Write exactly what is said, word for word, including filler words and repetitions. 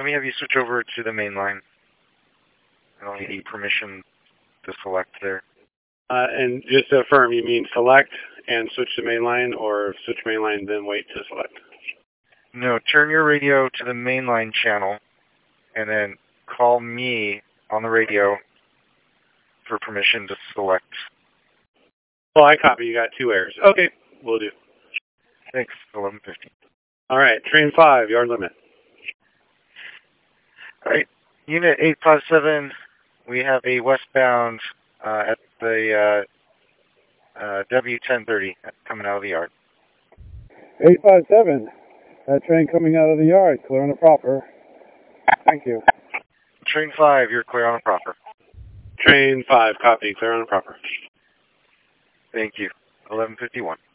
me have you switch over to the main line. I don't need permission to select there. Uh, and just to affirm, you mean select and switch to main line, or switch main line then wait to select? No, turn your radio to the main line channel, and then call me on the radio for permission to select. Well, I copy. You got two errors. Okay, we'll do. Thanks, eleven fifty. All right, train five, yard limit. All right, unit eight five seven, we have a westbound uh, at the uh, uh, W ten thirty coming out of the yard. eight five seven, that train coming out of the yard, clear on the proper. Thank you. Train five, you're clear on the proper. Train five, copy, clear on the proper. Thank you, eleven fifty-one.